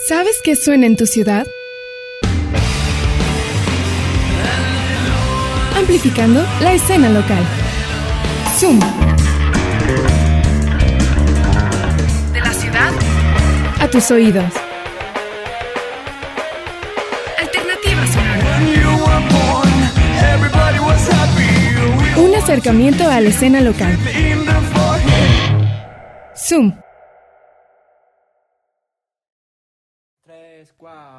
¿Sabes qué suena en tu ciudad? Amplificando la escena local. Zoom. De la ciudad a tus oídos. Alternativa sonora. Un acercamiento a la escena local. Zoom. 3, 4.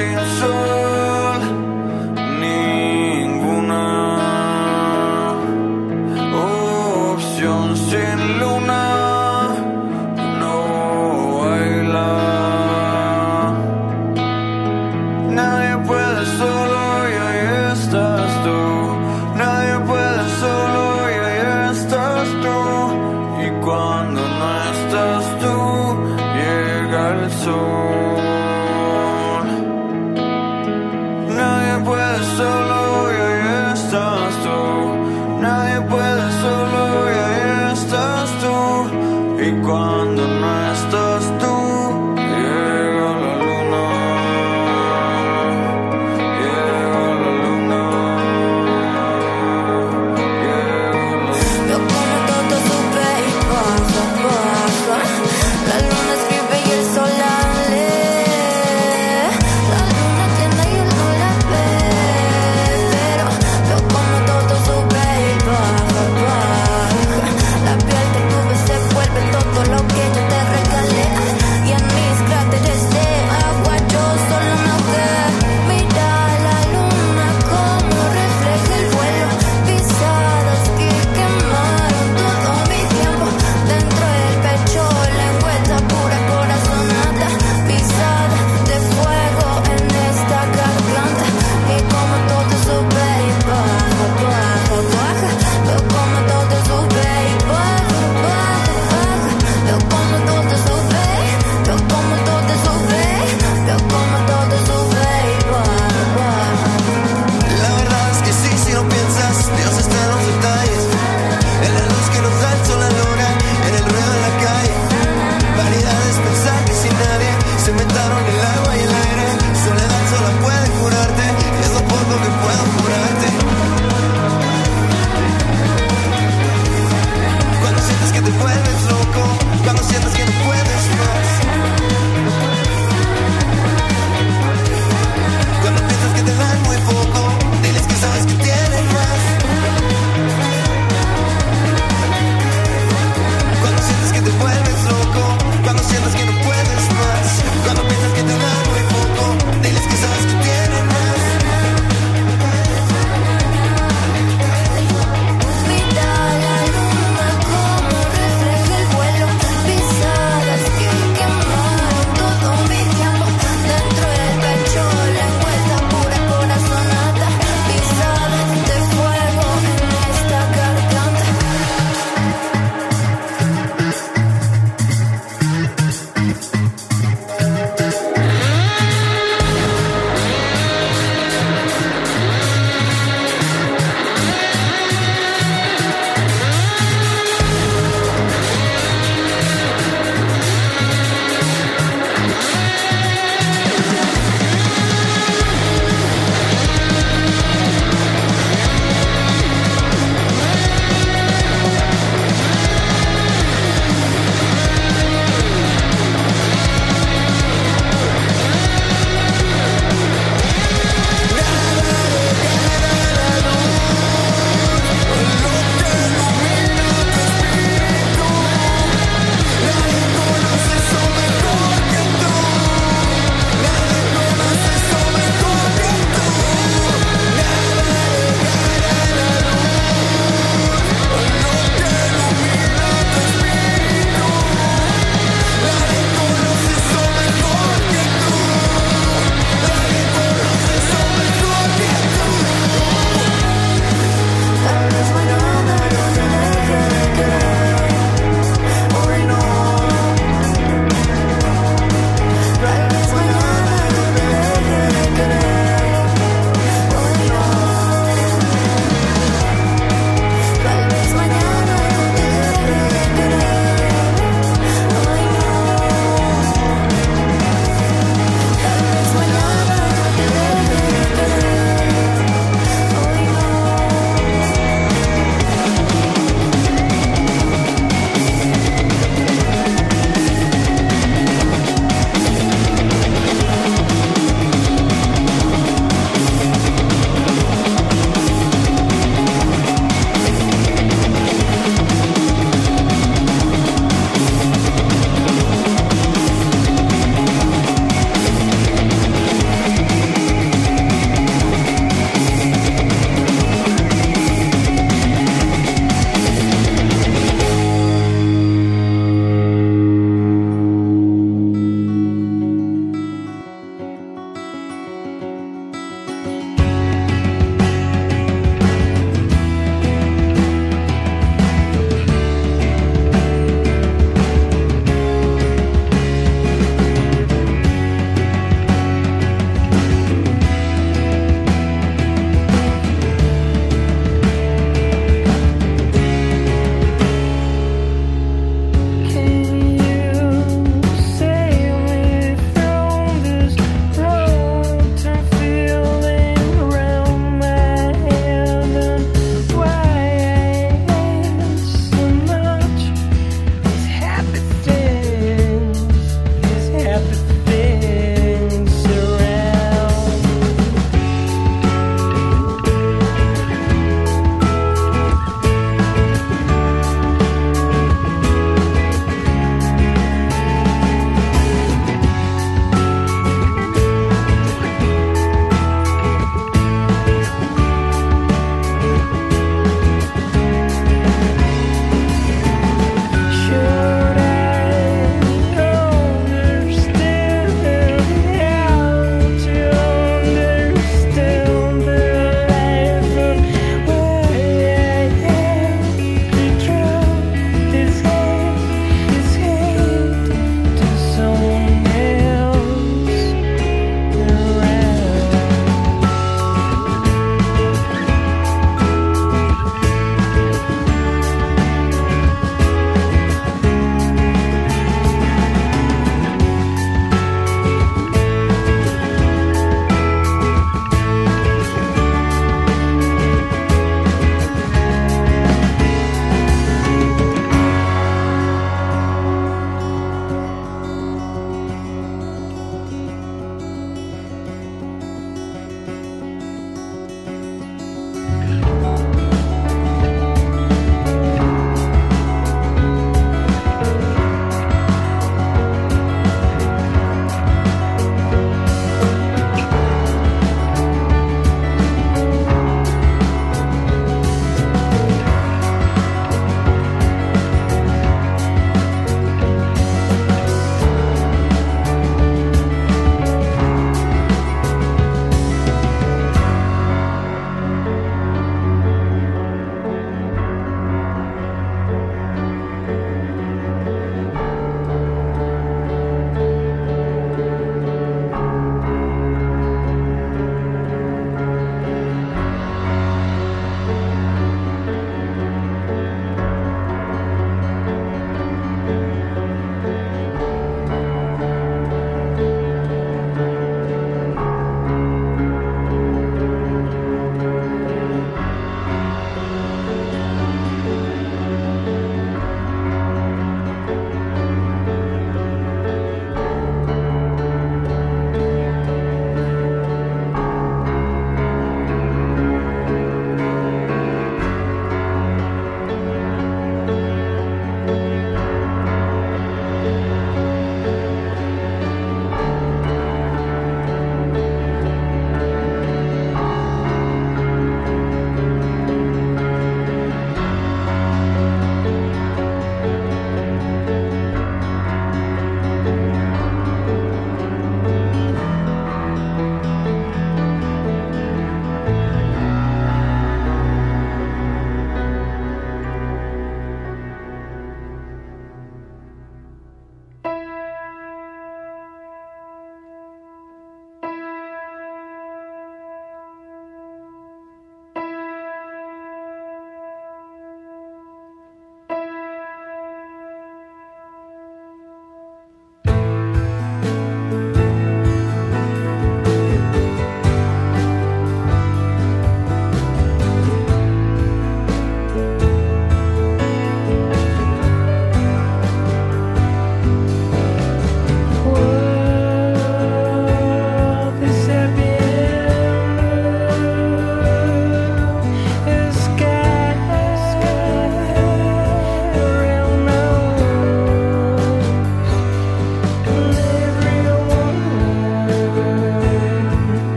sin sol, ninguna opción sin luna, no baila. Nadie puede solo y ahí estás tú. Nadie puede solo y ahí estás tú. Y cuando no estás tú, llega el sol. Nadie puede solo y ahí estás tú. Nadie puede solo y ahí estás tú. Y cuando no estás tú, llega la luna. Yeah.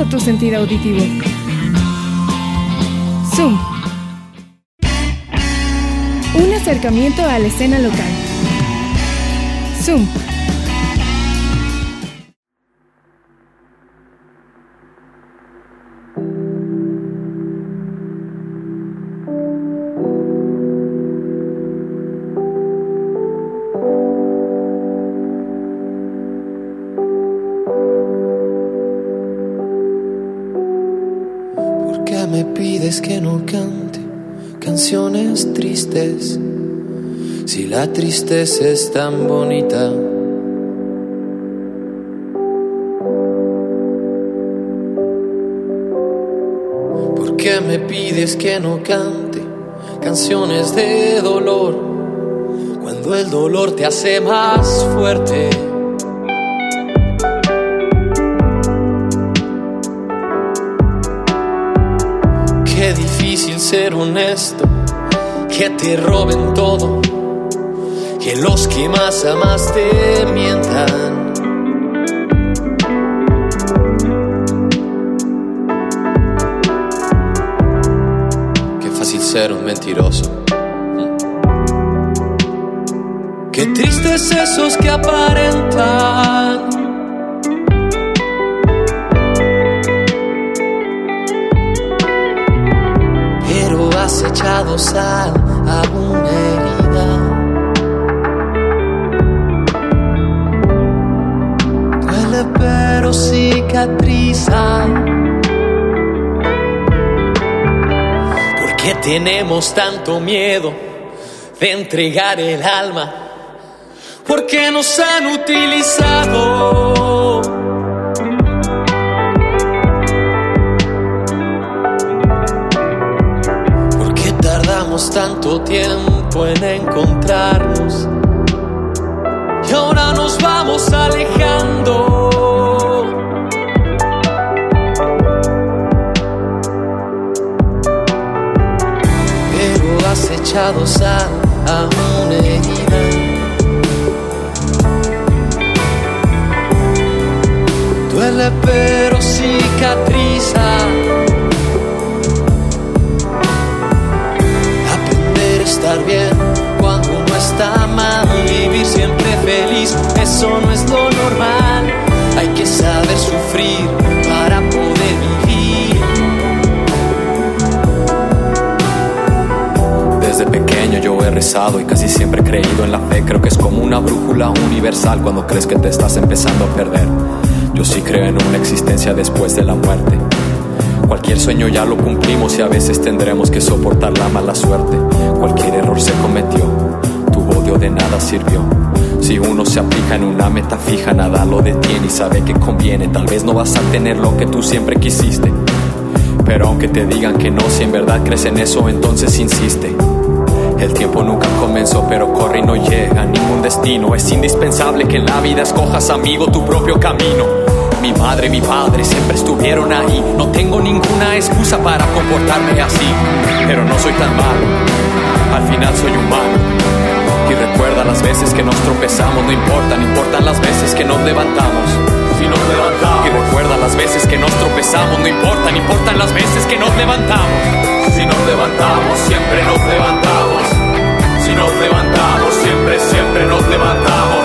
todo tu sentido auditivo. Zoom. Un acercamiento a la escena local. Zoom. ¿Por qué me pides que no cante canciones tristes si la tristeza es tan bonita? ¿Por qué me pides que no cante canciones de dolor cuando el dolor te hace más fuerte? Qué difícil ser honesto, que te roben todo, que los que más amas te mientan. Qué fácil ser un mentiroso. Qué tristes esos que aparentan. Pero has echado sal a una herida. Duele pero cicatriza. ¿Por qué tenemos tanto miedo de entregar el alma? ¿Por qué nos han utilizado? ¿Por qué tardamos tanto tiempo en encontrarnos? Y ahora nos vamos alejando. Pero has echado sal a una herida. Duele pero cicatriza. Aprender a estar bien cuando uno está mal. Vivir siempre feliz, eso no es lo normal. Hay que saber sufrir para poder vivir. Desde pequeño yo he rezado y casi siempre he creído en la fe. Creo que es como una brújula universal cuando crees que te estás empezando a perder. Yo sí creo en una existencia después de la muerte. Cualquier sueño ya lo cumplimos y a veces tendremos que soportar la mala suerte. Cualquier error se cometió, tu odio de nada sirvió. Si uno se aplica en una meta fija, nada lo detiene y sabe que conviene. Tal vez no vas a tener lo que tú siempre quisiste, pero aunque te digan que no, si en verdad crees en eso, entonces insiste. El tiempo nunca comenzó, pero corre y no llega a ningún destino. Es indispensable que en la vida escojas, amigo, tu propio camino. Mi madre y mi padre siempre estuvieron ahí. No tengo ninguna excusa para comportarme así, pero no soy tan malo, al final soy humano. Y recuerda las veces que nos tropezamos, no importan, importan las veces que nos levantamos. Si nos levantamos. Y recuerda las veces que nos tropezamos, no importan, importan las veces que nos levantamos. Si nos levantamos, siempre nos levantamos. Si nos levantamos, siempre, siempre nos levantamos.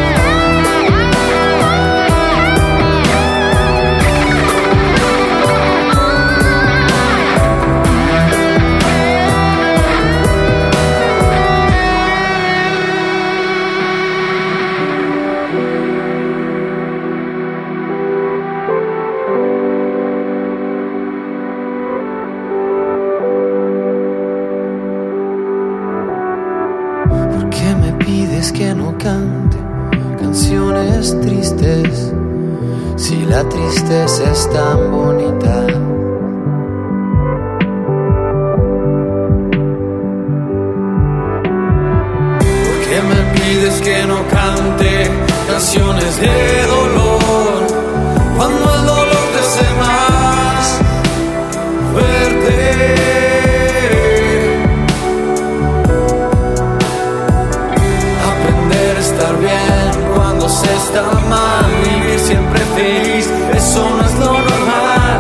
Que no cante canciones tristes si la tristeza es tan bonita. ¿Por qué me pides que no cante canciones de dolor cuando el dolor te hace más fuerte? Estar bien cuando se está mal, vivir siempre feliz, eso no es lo normal.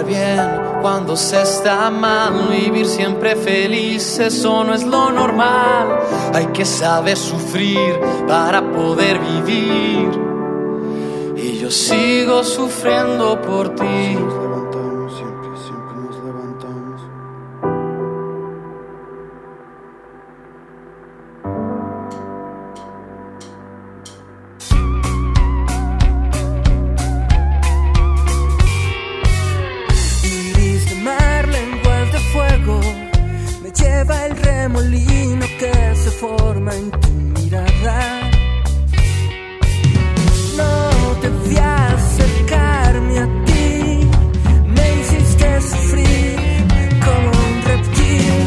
estar bien cuando se está mal. Vivir siempre feliz, eso no es lo normal. Hay que saber sufrir para poder vivir. Y yo sigo sufriendo por ti. Nos levantamos, siempre nos levantamos. Iris de mar, lenguas de fuego, me lleva el remolino que se forma en tu mirada. No debía acercarme a ti, me hiciste sufrir como un reptil.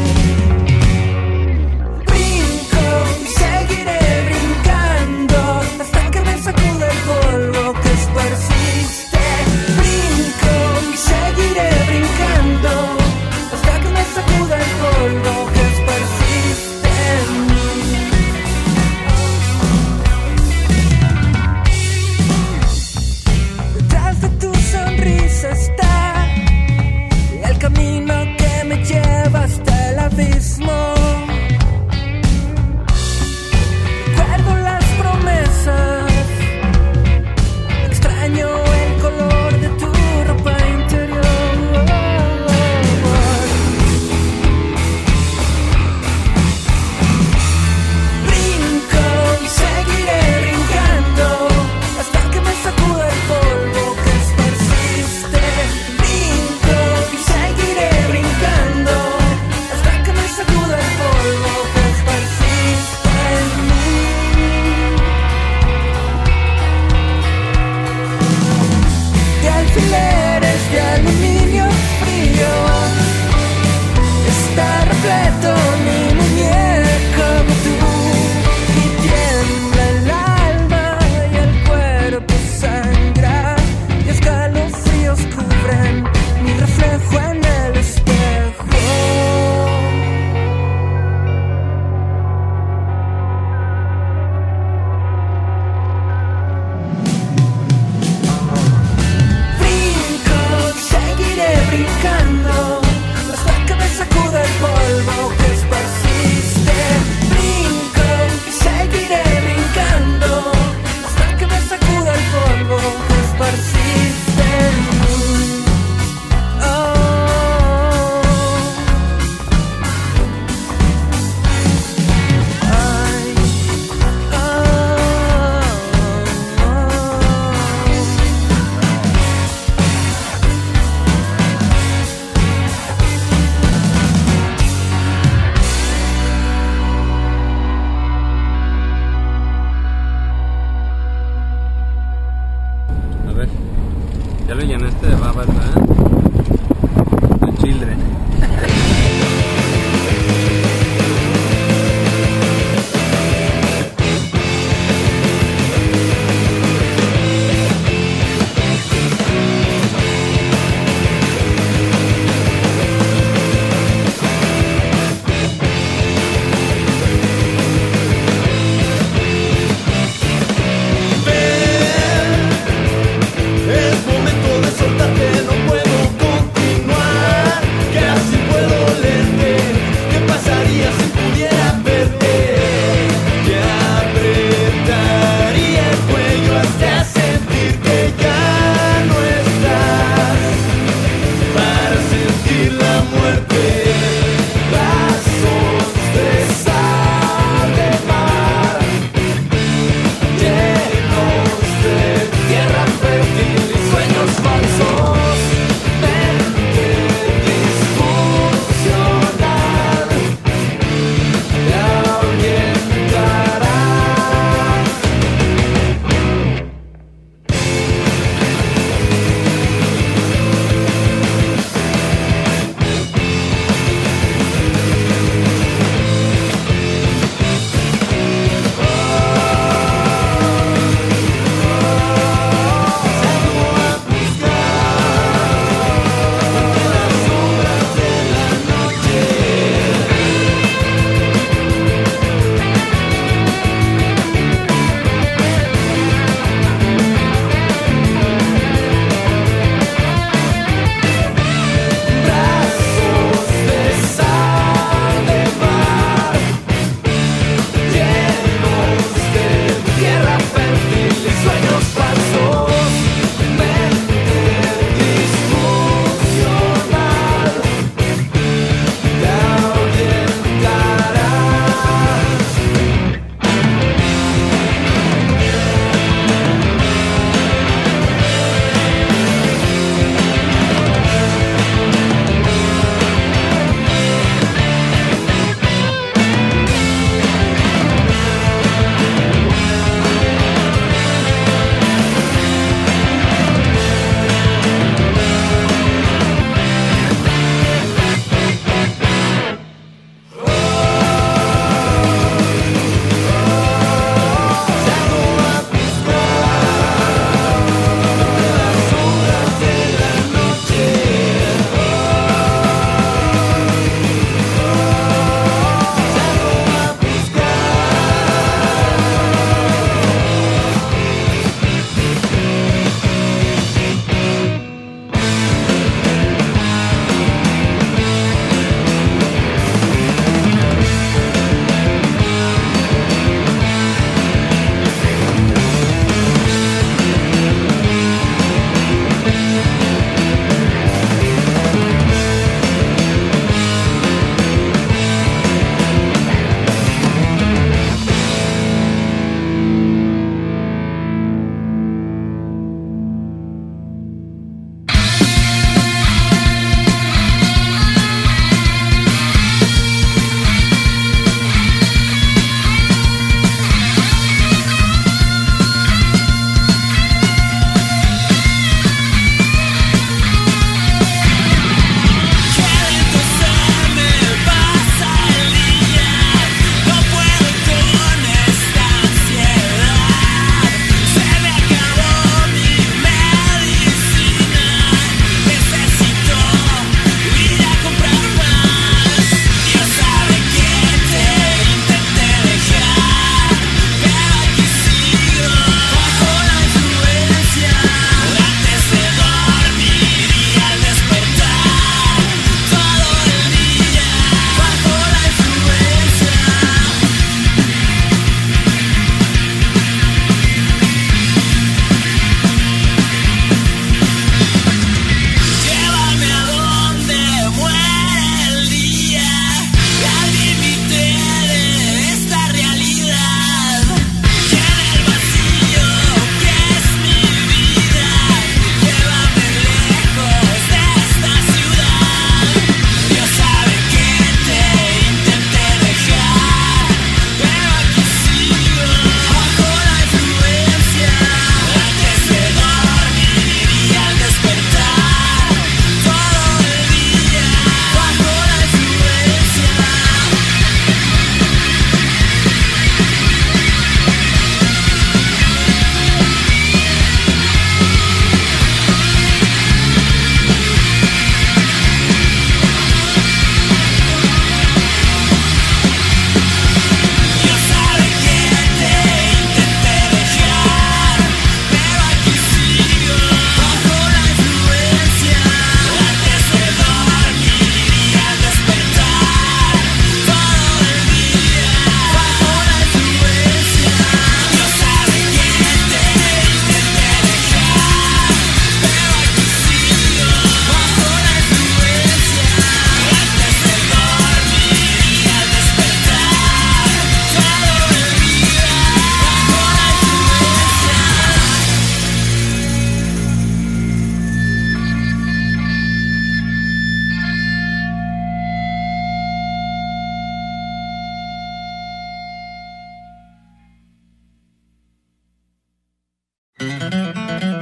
Brinco y seguiré brincando hasta que me sacude el polvo que persiste. Brinco y seguiré brincando hasta que me sacude el polvo que persiste en mí.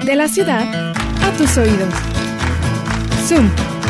De la ciudad a tus oídos. Zoom.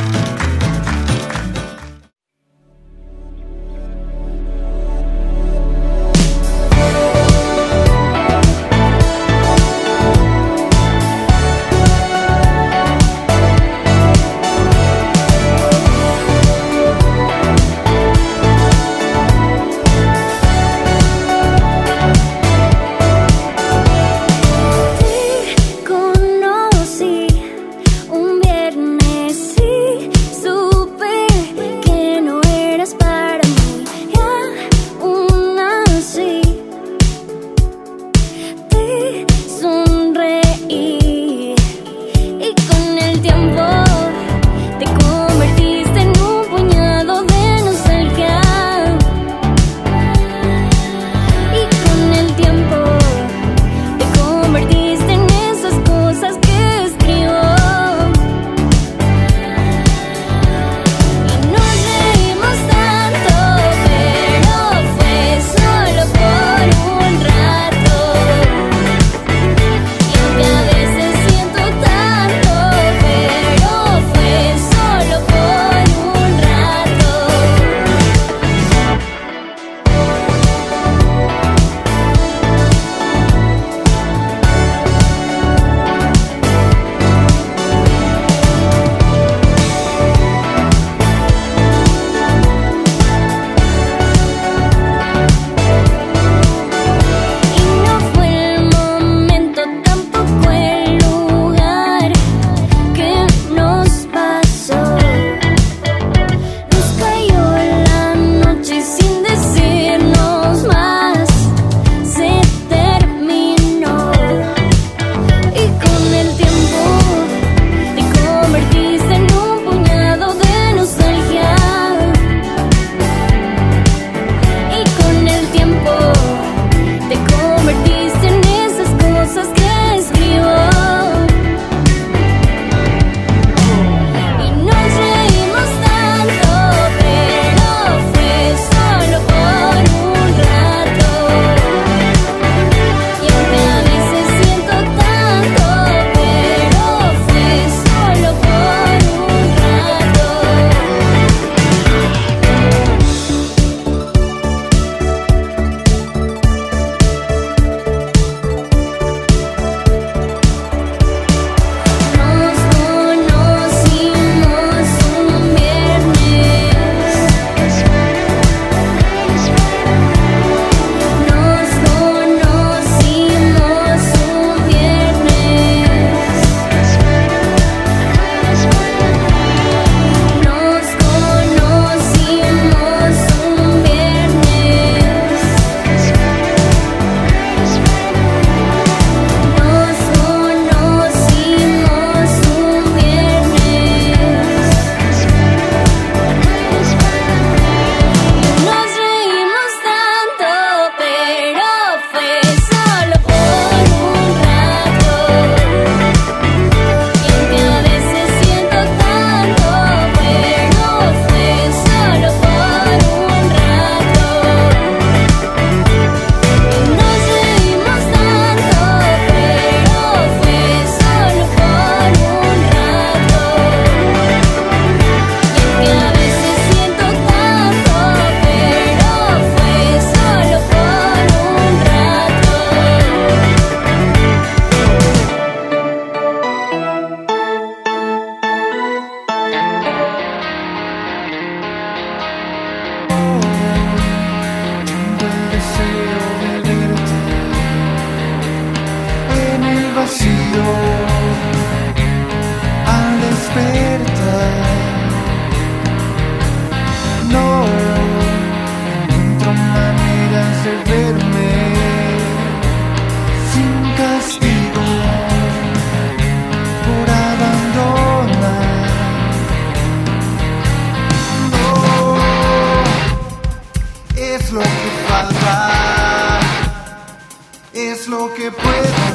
es lo que puedo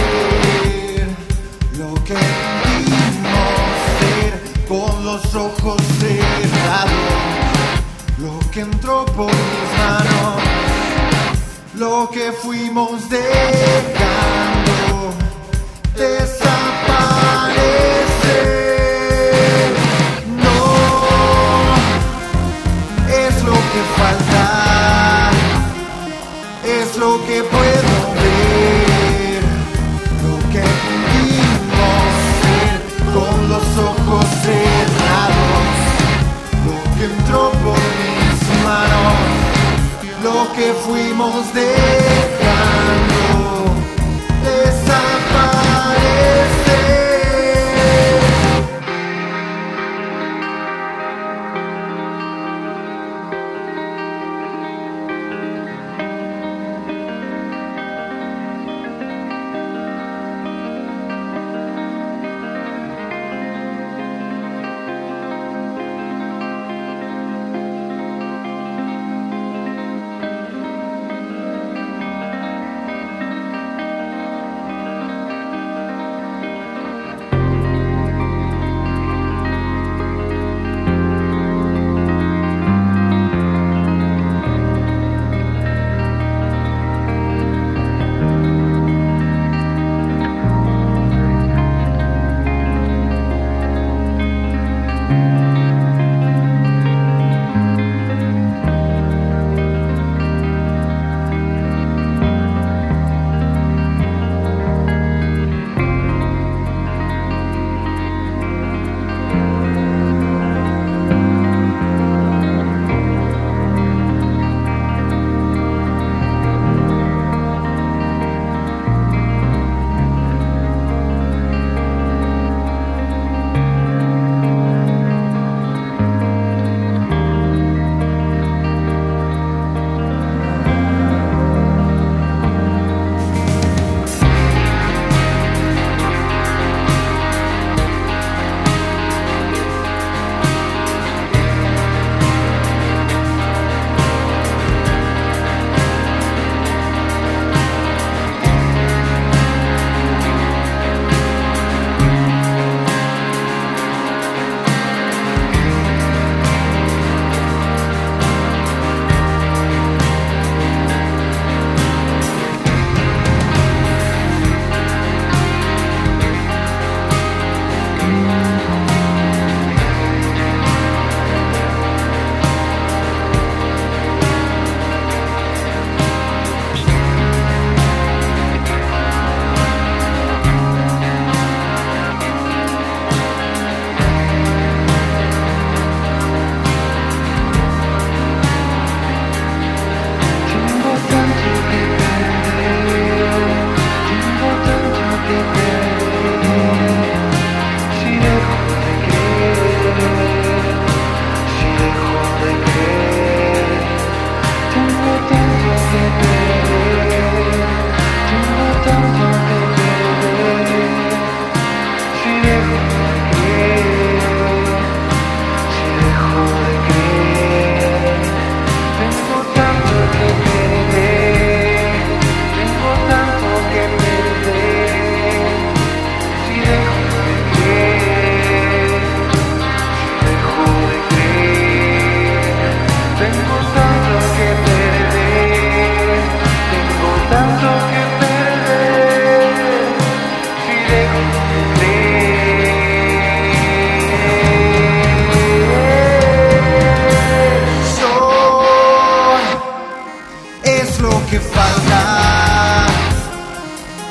ver, lo que pudimos ser con los ojos cerrados, lo que entró por mis manos, lo que fuimos dejando de saber.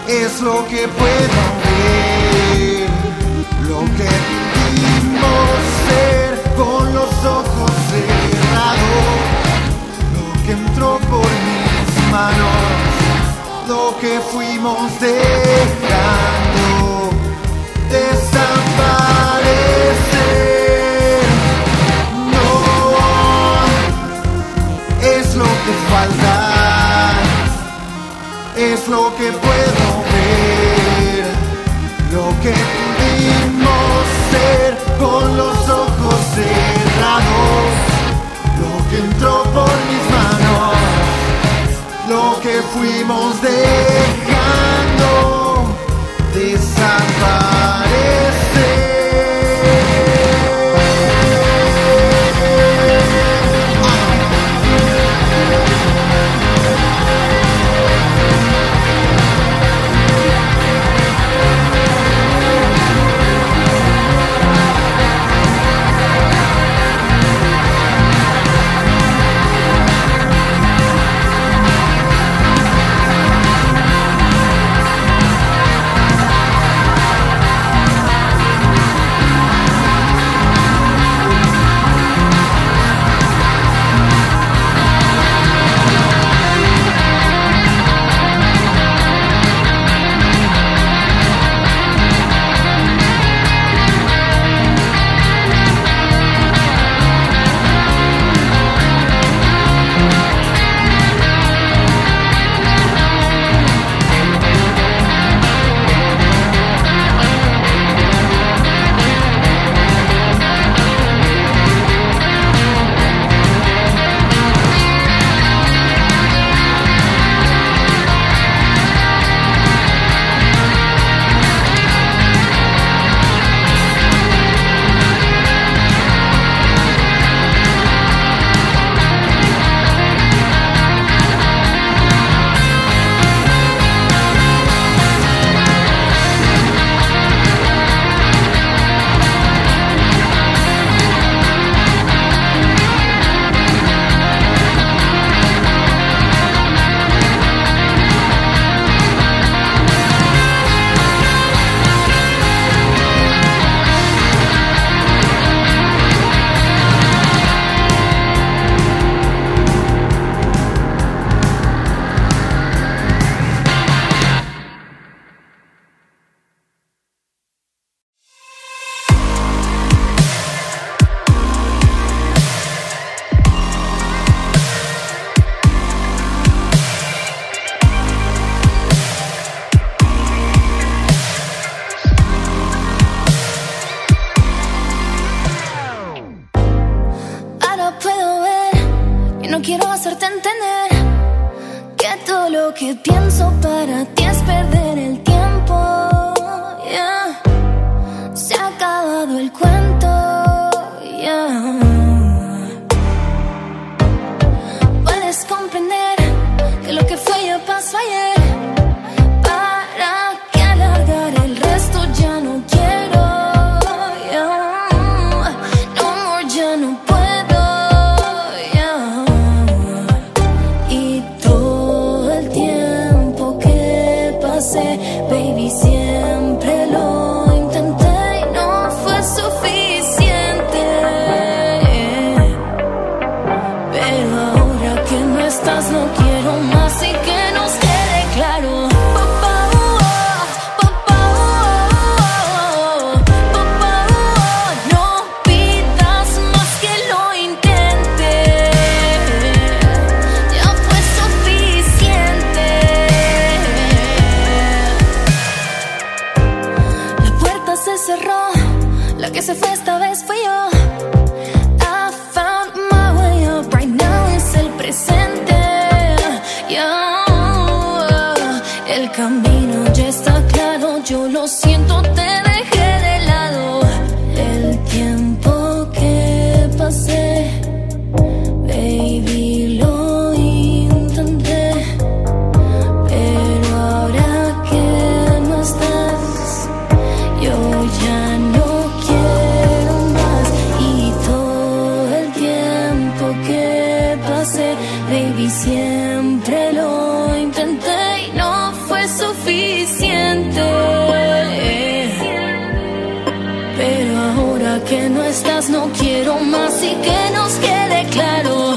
es lo que puedo ver, lo que pudimos ser con los ojos cerrados, lo que entró por mis manos, lo que fuimos dejando desaparecer. No es lo que falta, es lo que puedo ver, lo que pudimos ser con los ojos cerrados, lo que entró por mis manos, lo que fuimos dejando desaparecer. No quiero hacerte entender que todo lo que pienso para ti es perder el tiempo. Yeah. Se ha acabado el cuento. Yeah. Puedes comprender que lo que fue ya pasó ayer. ¿Para qué alargar el resto? Ya no quiero. Yeah. No more, ya no puedo. Baby, siempre lo intenté y no fue suficiente. Pero ahora que no estás no quiero más y que nos quede claro. No pidas más que lo intente. Ya fue suficiente. Se cerró, la que se fue esta vez fui yo. I found my way up right now, es el presente. Yeah. El camino ya está claro, yo lo siento, te dejé de lado. El tiempo que pasé, baby, lo intenté. Pero ahora que no estás, yo ya no quiero más. Y todo el tiempo que pasé, baby, siempre lo intenté y no fue suficiente. suficiente. Pero ahora que no estás no quiero más y que nos quede claro.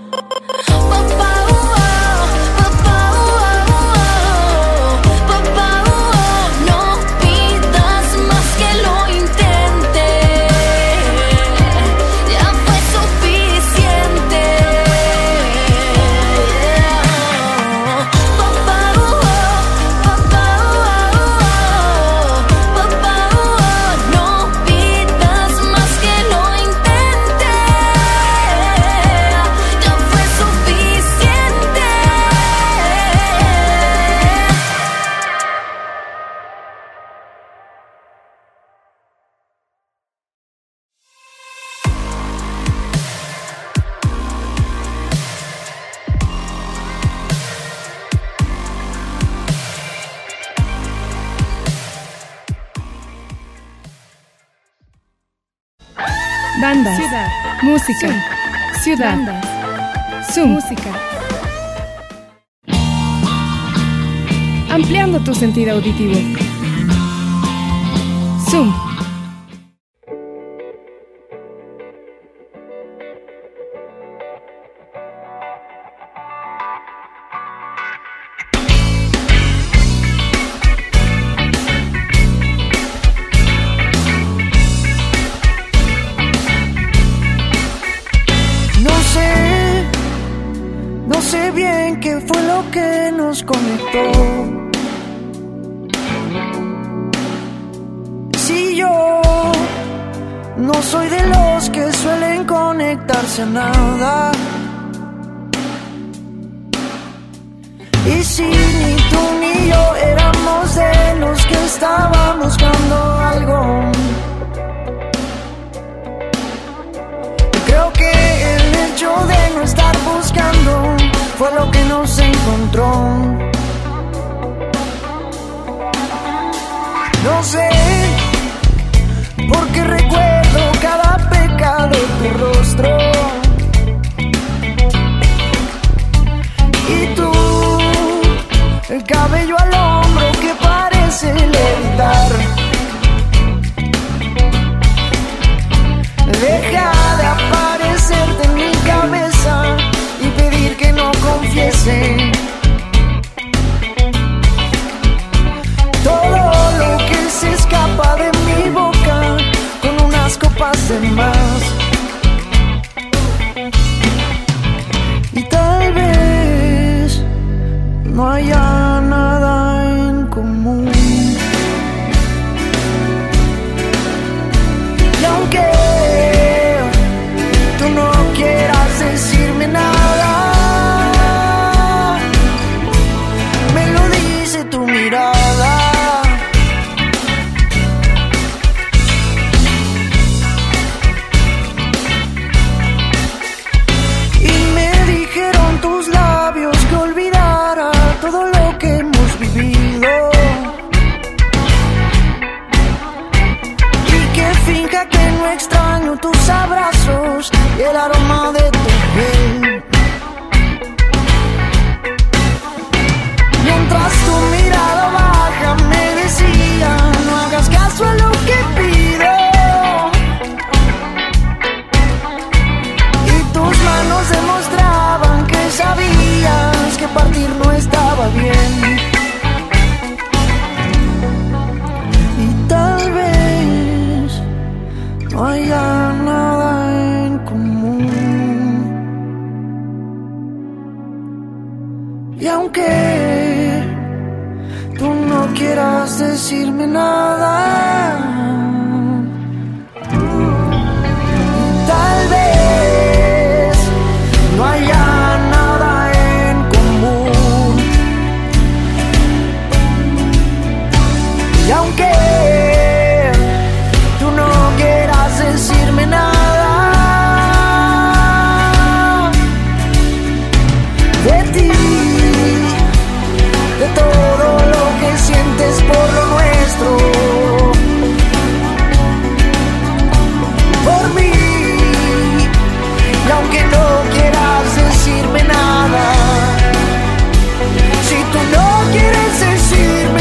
Bandas, Ciudad, música, ciudad, bandas, Zoom, música. ampliando tu sentido auditivo. Zoom. No sé bien qué fue lo que nos conectó. Si yo no soy de los que suelen conectarse a nada, y si ni tú ni yo éramos de los que estaban buscando algo, creo que el hecho de no estar buscando fue lo que nos encontró. No sé, porque recuerdo cada pecado de tu rostro. Y tú, el cabello al hombro que parece levitar. Deja de aparecerte en mi cabeza y pedir que no confiese todo lo que se escapa de mi boca con unas copas de más. Y tal vez no haya nada en común. Y aunque tú no quieras decirme nada, me lo dice tu mirada. Y me dijeron tus labios que olvidara todo lo que hemos vivido, y que finja que no extraño tus abrazos y el aroma de tu piel. Mientras tu mirada baja me decía, no hagas caso a lo que pido, y tus manos demostraban que sabías que partir no estaba bien. Y tal vez no haya nada en común. Y aunque tú no quieras decirme nada, tal vez no haya nada en común. Y aunque tú no quieras decirme nada de ti, de todo lo que sientes por lo nuestro, por mí. Y aunque no quieras decirme nada, si tú no quieres decirme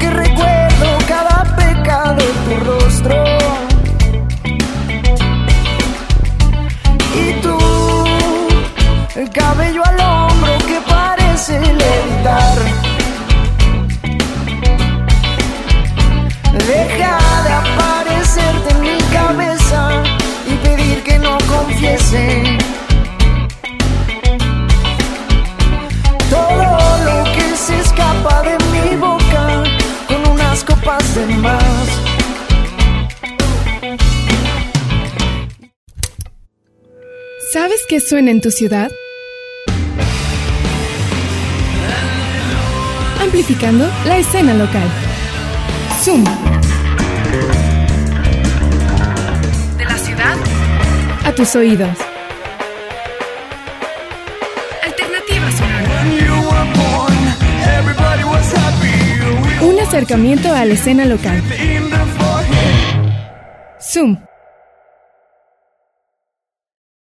que recuerdo cada pecado de tu rostro. Y tú, el cabello al hombro que parece levitar. Deja de aparecerte en mi cabeza y pedir que no confiese todo lo que se escapa de mi boca con unas copas de más. ¿Sabes qué suena en tu ciudad? Amplificando la escena local. Zoom. De la ciudad a tus oídos. Alternativa sonora. Un acercamiento a la escena local. Zoom.